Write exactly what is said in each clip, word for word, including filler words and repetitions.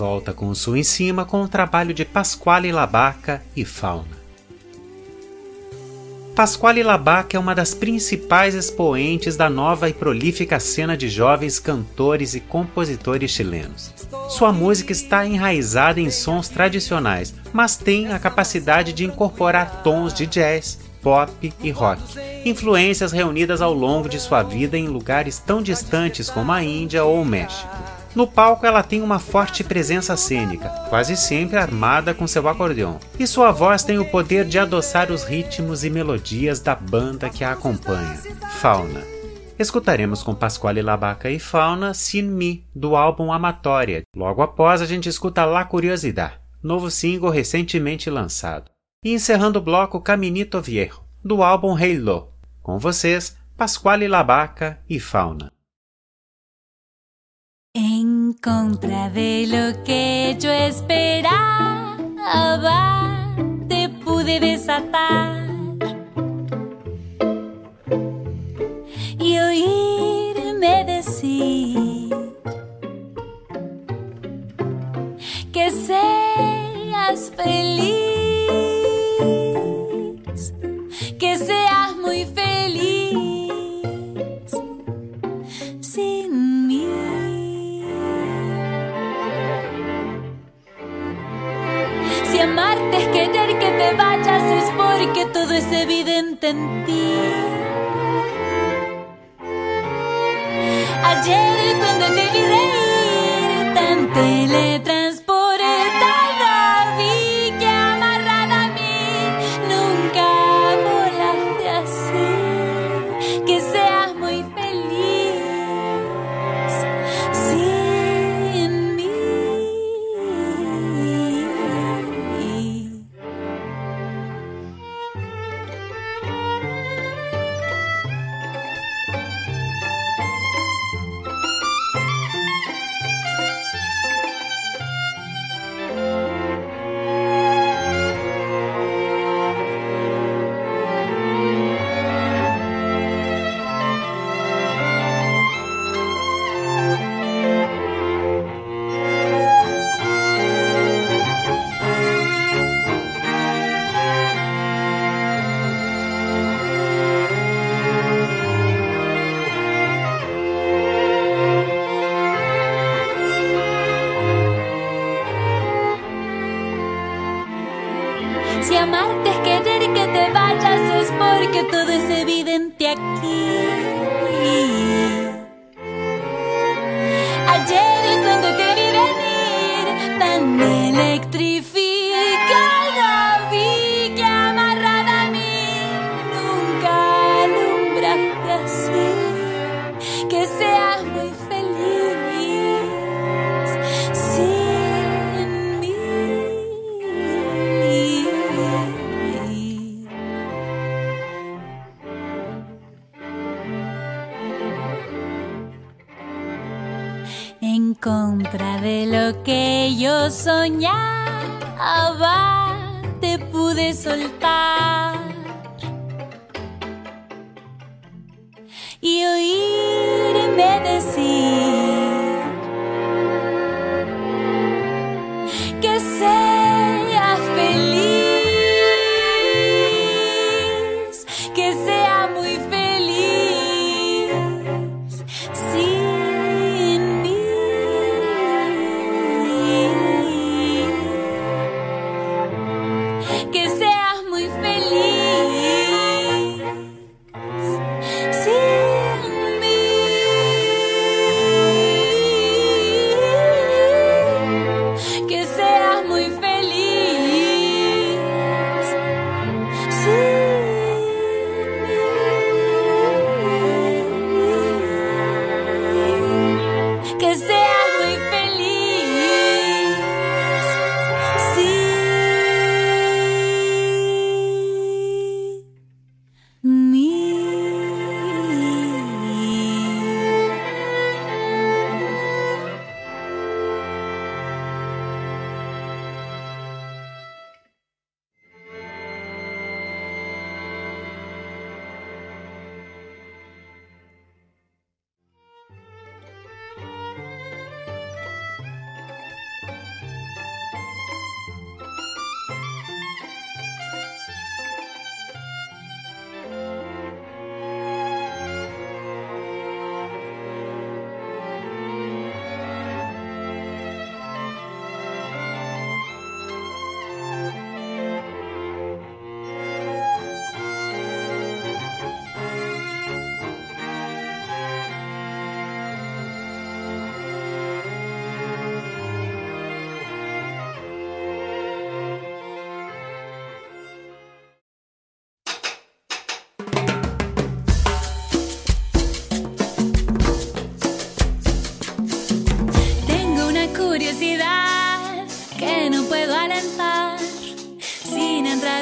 volta com o Sul em Cima com o trabalho de Pasquale Labaca e Fauna. Pasquale Labaca é uma das principais expoentes da nova e prolífica cena de jovens cantores e compositores chilenos. Sua música está enraizada em sons tradicionais, mas tem a capacidade de incorporar tons de jazz, pop e rock, influências reunidas ao longo de sua vida em lugares tão distantes como a Índia ou o México. No palco ela tem uma forte presença cênica, quase sempre armada com seu acordeon, e sua voz tem o poder de adoçar os ritmos e melodias da banda que a acompanha, Fauna. Escutaremos com Pasquale Labaca e Fauna Sin Me, do álbum Amatória. Logo após a gente escuta La Curiosidad, novo single recentemente lançado. E encerrando o bloco Caminito Viejo, do álbum Halo. Com vocês, Pasquale Labaca e Fauna. En contra de lo que yo esperaba, te pude desatar y oírme decir que seas feliz, que seas muy feliz sin mí. Si amarte es querer que te vayas, es porque todo es evidente en ti. Ayer cuando te vi reír tan teletransportada, vi que amarrada a mí nunca volaste así. Que seas muy feliz sin mí. Si amarte es querer que te vayas, es porque todo es evidente aquí. Ayer cuando te vi venir tan electrificada, vi que amarrada a mí nunca alumbraste así. Que seas muy feliz sin mí. En contra de lo que yo soñaba, te pude soltar y oírme decir que seas feliz, que sea muy feliz sin mí. Que seas muy feliz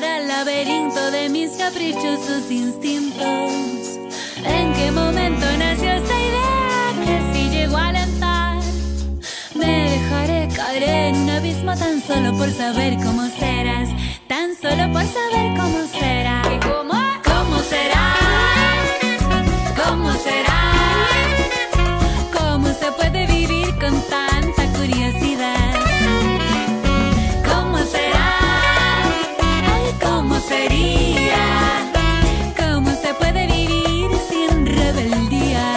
para el laberinto de mis caprichosos instintos. ¿En qué momento nació esta idea que si llego a alentar me dejaré caer en un abismo tan solo por saber cómo serás? Tan solo por saber cómo será. ¿Cómo? ¿Cómo será? ¿Cómo será? ¿Cómo se puede vivir con tanta curiosidad? ¿Cómo será? Ay, ¿cómo sería? ¿Cómo se puede vivir sin rebeldía?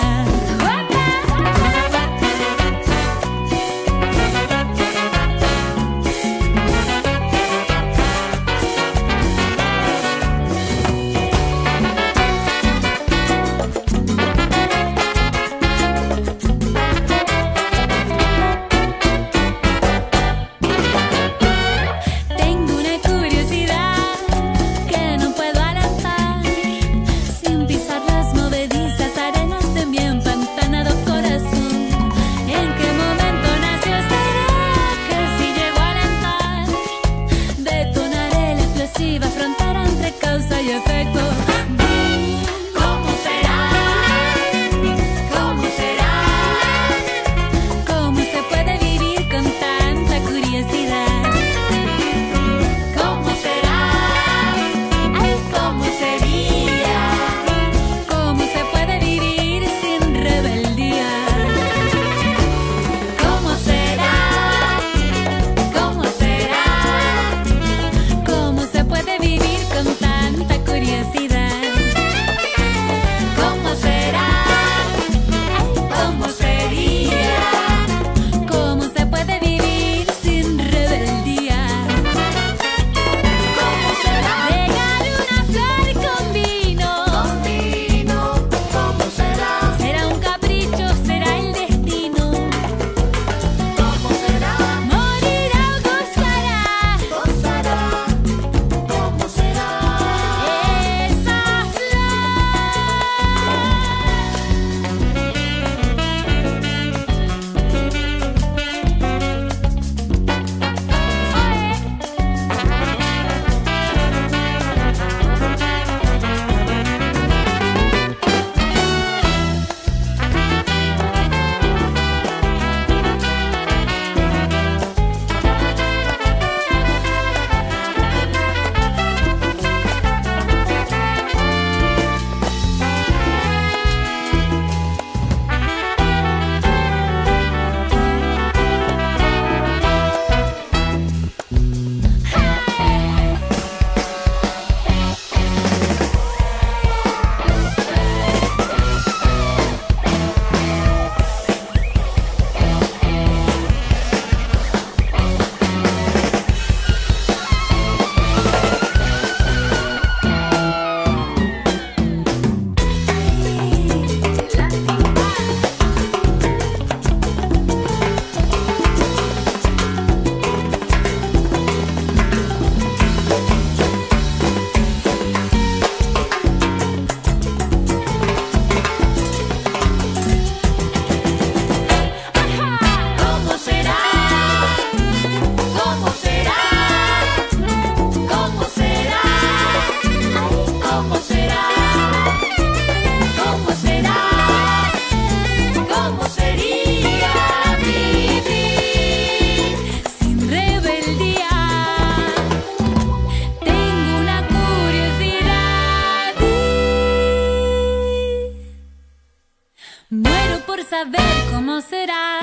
Saber cómo será.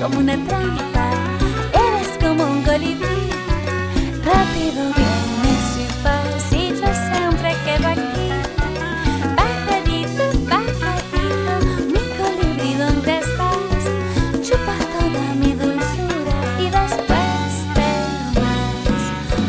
como una trampa, eres como un colibrí, rápido vienes y vas y yo siempre quedo aquí. Pajarito, pajarito, mi colibrí, ¿dónde estás? Chupas toda mi dulzura y después te vas.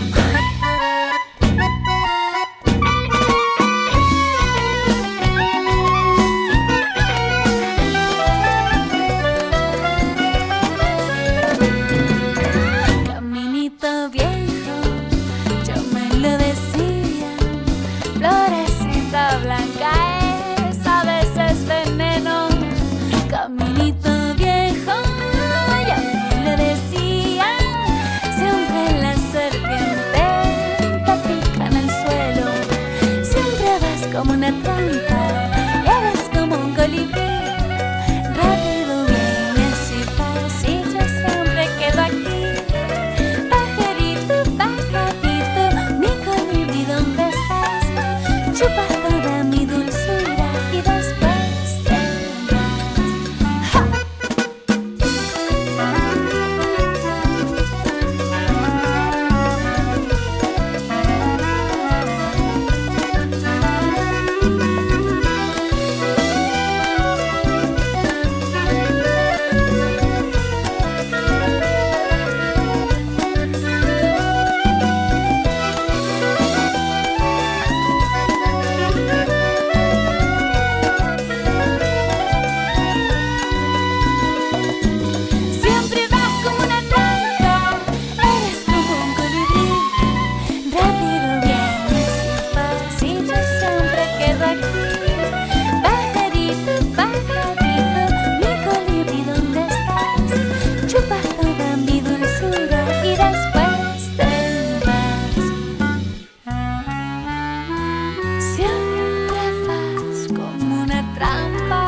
Caminito viejo, yo me lo decía, florecita blanca es a veces veneno. Caminito viejo, yo me lo decía, siempre la serpiente te pica en el suelo, siempre vas como una trampa, eres como un colibrí, rápido vienes y vas y yo siempre quedo aquí. Pajarito, pajarito, mi colibrí, ¿dónde estás? Chupas toda mi dulzura y después te vas. ¡Ja! Siempre vas como una trampa, eres como un colibrí, rápido vienes y vas y yo siempre quedo aquí. Pajarito, pajarito, mi colibrí, ¿dónde estás? Chupas toda mi dulzura y después te vas. Siempre vas como una trampa,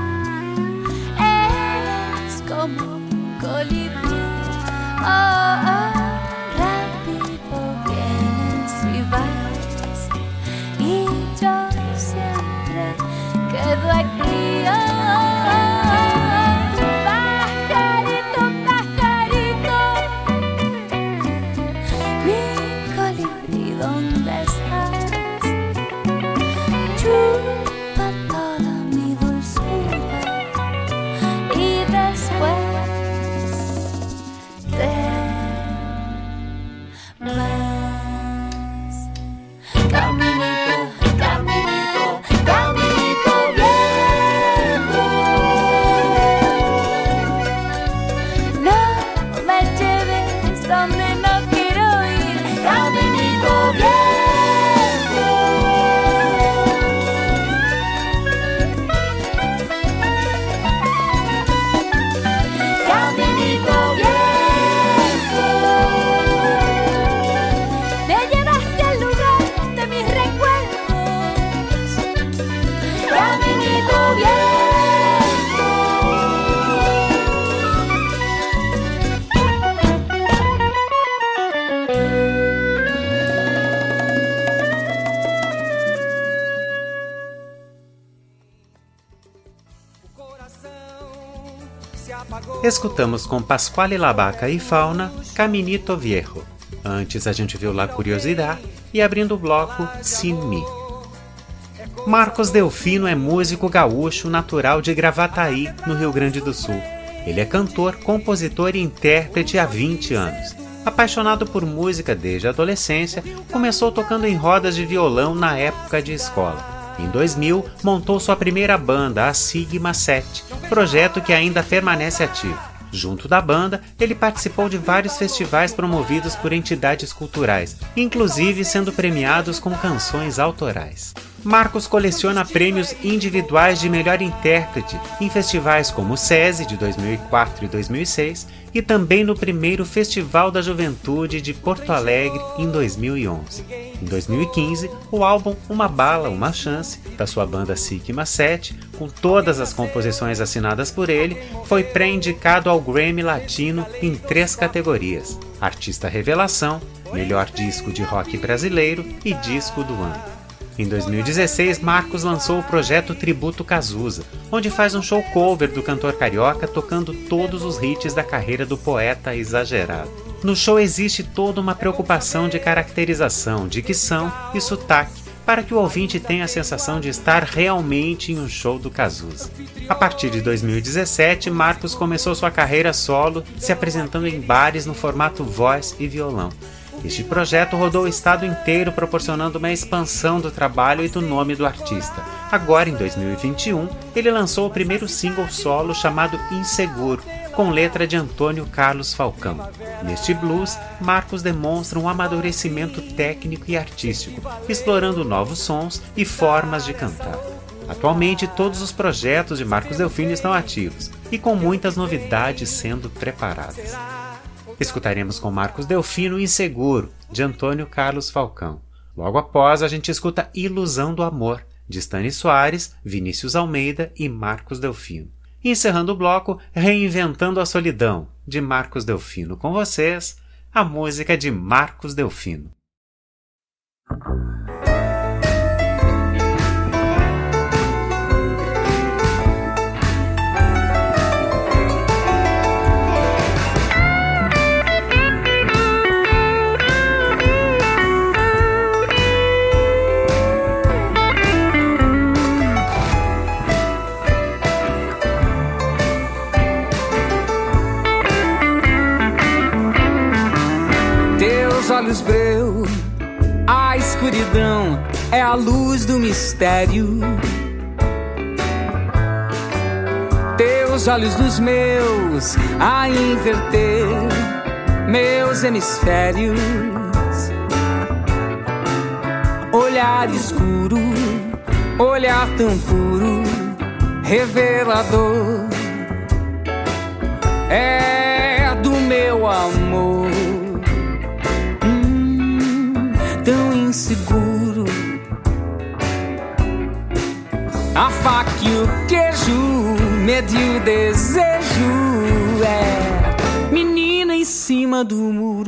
eres como un colibrí. Oh, oh, rápido vienes y vas y yo siempre quedo aquí. Oh, oh, oh, pajarito, pajarito, mi colibrí, ¿dónde estás? Chupa toda mi dulzura y después te vas. Caminito, caminito, caminito viejo, no me lleves donde no quiero ir. Caminito viejo, caminito viejo, me llevaste al lugar de mis recuerdos. Caminito viejo. Escutamos com Pasquale Labaca e Fauna, Caminito Viejo. Antes a gente viu La Curiosidade e abrindo o bloco, Sin Mi. Marcos Delfino é músico gaúcho natural de Gravataí, no Rio Grande do Sul. Ele é cantor, compositor e intérprete há vinte anos. Apaixonado por música desde a adolescência, começou tocando em rodas de violão na época de escola. Em dois mil, montou sua primeira banda, a Sigma sete, projeto que ainda permanece ativo. Junto da banda, ele participou de vários festivais promovidos por entidades culturais, inclusive sendo premiados com canções autorais. Marcos coleciona prêmios individuais de melhor intérprete em festivais como o SESI de dois mil e quatro e dois mil e seis e também no primeiro Festival da Juventude de Porto Alegre em dois mil e onze. Em dois mil e quinze, o álbum Uma Bala, Uma Chance, da sua banda Sigma sete, com todas as composições assinadas por ele, foi pré-indicado ao Grammy Latino em três categorias: Artista Revelação, Melhor Disco de Rock Brasileiro e Disco do Ano. Em dois mil e dezesseis, Marcos lançou o projeto Tributo Cazuza, onde faz um show cover do cantor carioca tocando todos os hits da carreira do poeta exagerado. No show existe toda uma preocupação de caracterização, dicção e sotaque, para que o ouvinte tenha a sensação de estar realmente em um show do Cazuza. A partir de dois mil e dezessete, Marcos começou sua carreira solo, se apresentando em bares no formato voz e violão. Este projeto rodou o estado inteiro, proporcionando uma expansão do trabalho e do nome do artista. Agora, em dois mil e vinte e um, ele lançou o primeiro single solo chamado Inseguro, com letra de Antônio Carlos Falcão. Neste blues, Marcos demonstra um amadurecimento técnico e artístico, explorando novos sons e formas de cantar. Atualmente, todos os projetos de Marcos Delfino estão ativos e com muitas novidades sendo preparadas. Escutaremos com Marcos Delfino Inseguro, de Antônio Carlos Falcão. Logo após, a gente escuta Ilusão do Amor, de Stani Soares, Vinícius Almeida e Marcos Delfino. E encerrando o bloco, Reinventando a Solidão, de Marcos Delfino. Com vocês, a música de Marcos Delfino. Olhos breu, a escuridão é a luz do mistério. Teus olhos dos meus a inverter meus hemisférios. Olhar escuro, olhar tão puro, revelador, é do meu amor. Tão inseguro, a faca e o queijo, medo e o desejo, é menina em cima do muro.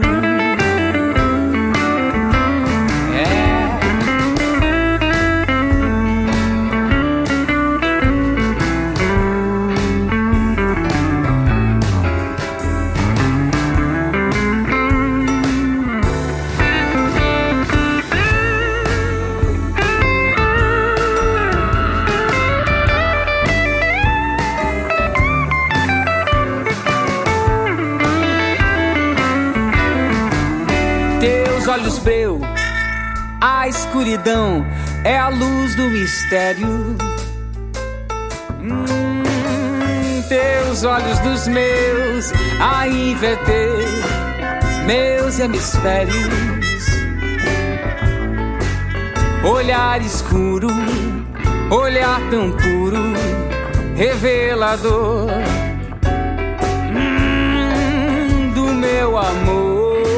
Olhos breu, a escuridão é a luz do mistério. Hum, teus olhos dos meus a inverter meus hemisférios. Olhar escuro, olhar tão puro, revelador, hum, do meu amor.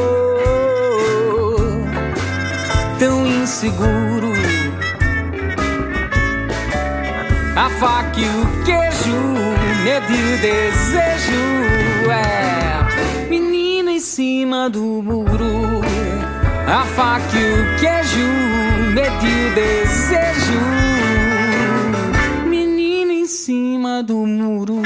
Tão inseguro, a faca e o queijo, medo e o desejo, é menina em cima do muro. A faca e o queijo, medo e o desejo, menina em cima do muro.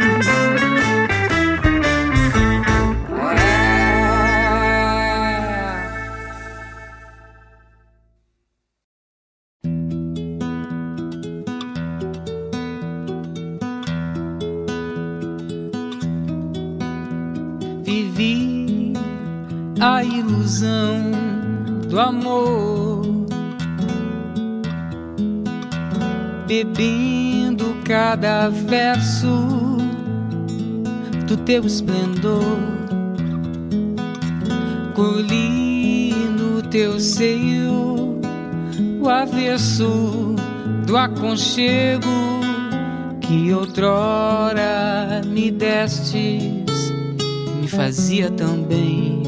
Vivi a ilusão do amor, bebendo cada verso do teu esplendor, colhi no teu seio o avesso do aconchego que outrora me destes, me fazia tão bem.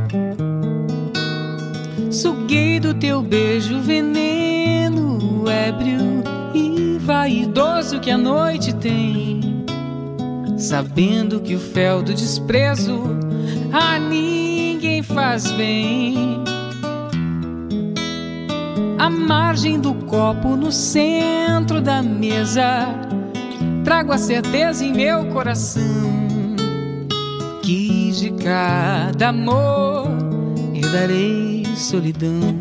Suguei do teu beijo veneno ébrio e vaidoso que a noite tem, sabendo que o fel do desprezo a ninguém faz bem. à margem do copo no centro da mesa. Trago a certeza em meu coração que de cada amor eu darei solidão.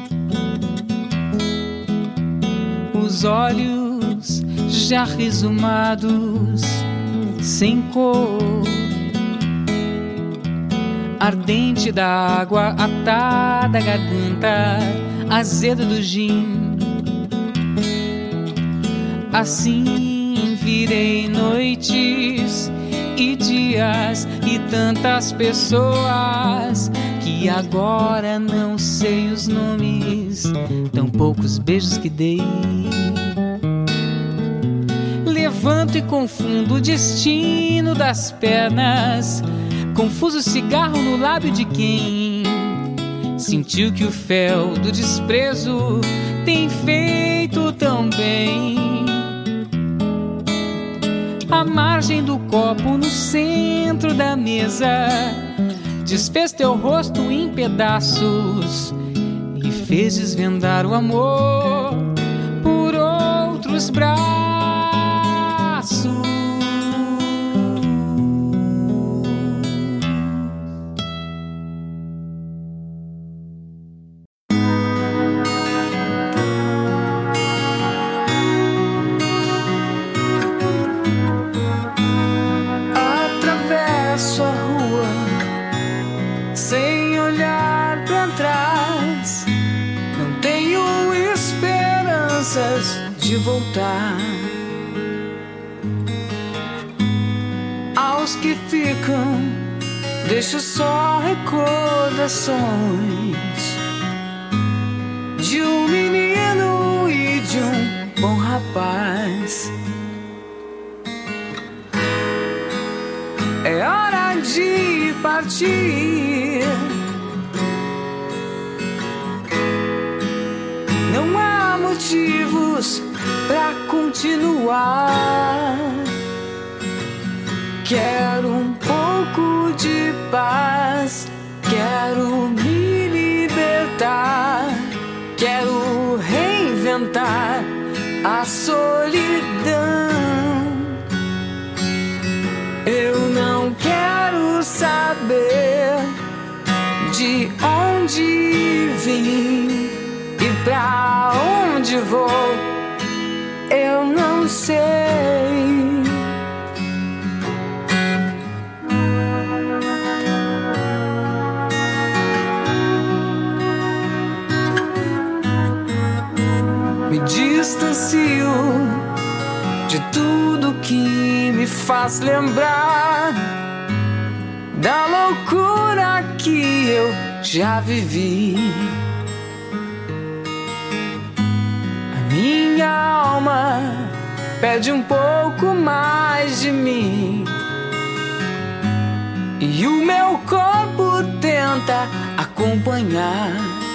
Os olhos já resumados, sem cor, ardente da água atada à garganta, azeda do gin. Assim virei noites e dias e tantas pessoas que agora não sei os nomes, tão poucos beijos que dei. Levanto e confundo o destino das pernas, confuso cigarro no lábio de quem sentiu que o fel do desprezo tem feito tão bem. À margem do copo no centro da mesa, desfez teu rosto em pedaços e fez desvendar o amor por outros braços. Atravesso a rua sem olhar pra trás, não tenho esperanças de voltar. Aos que ficam, deixo só recordações de um menino e de um bom rapaz. É hora de partir. Não há motivos pra continuar. Quero um pouco de paz, quero me libertar, quero reinventar a solidão. Eu não quero saber de onde vim e pra onde vou. Eu não sei. Me distancio de tudo que me faz lembrar da loucura que eu já vivi. A minha alma pede um pouco mais de mim e o meu corpo tenta acompanhar.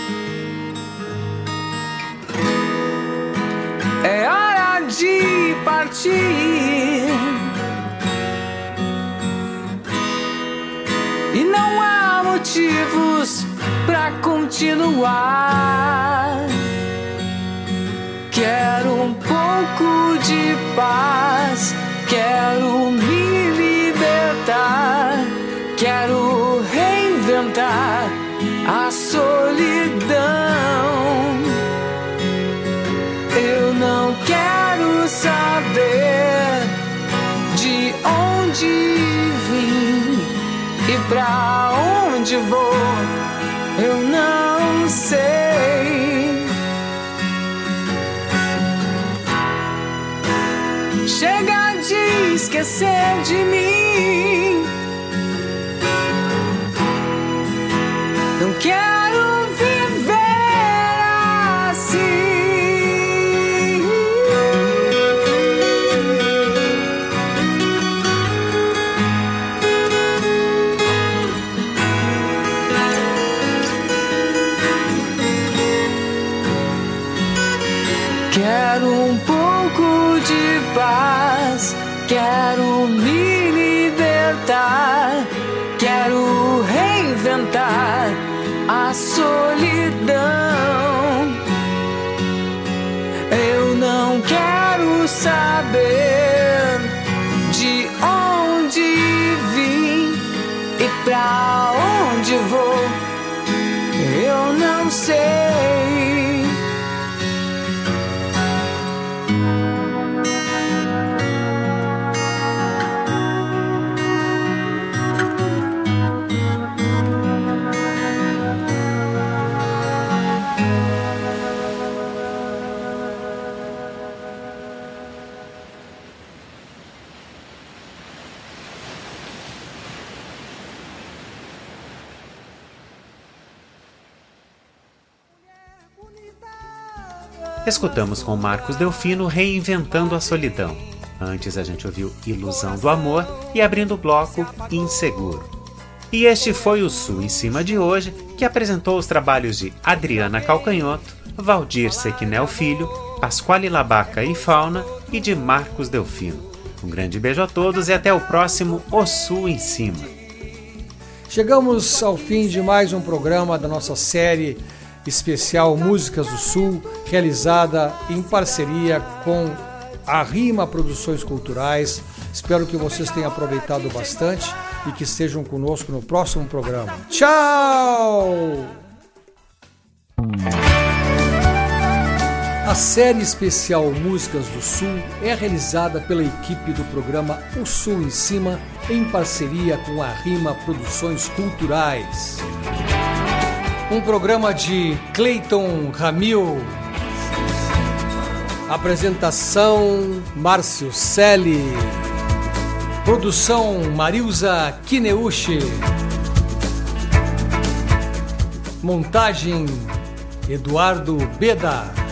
É hora de partir e não há motivos pra continuar. Quero um pouco de paz, quero me libertar, quero reinventar a solidão. Eu não quero saber de onde vim e pra onde vou. Eu não sei. Chega de esquecer de mim. Não quero viver assim. Quero um pouco de paz, quero me libertar, quero reinventar a solidão. saber de onde vim e pra onde vou, eu não sei. Escutamos com Marcos Delfino Reinventando a Solidão. Antes a gente ouviu Ilusão do Amor e abrindo o bloco Inseguro. E este foi o Sul em Cima de hoje, que apresentou os trabalhos de Adriana Calcanhoto, Valdir Sequinel Filho, Pasquale Labaca e Fauna e de Marcos Delfino. Um grande beijo a todos e até o próximo O Sul em Cima. Chegamos ao fim de mais um programa da nossa série especial Músicas do Sul, realizada em parceria com a Rima Produções Culturais. Espero que vocês tenham aproveitado bastante e que estejam conosco no próximo programa. Tchau! A série especial Músicas do Sul é realizada pela equipe do programa O Sul em Cima, em parceria com a Rima Produções Culturais. Um programa de Cleiton Ramil. Apresentação Márcio Selle. Produção Marilza Kineuchi. Montagem Eduardo Beda.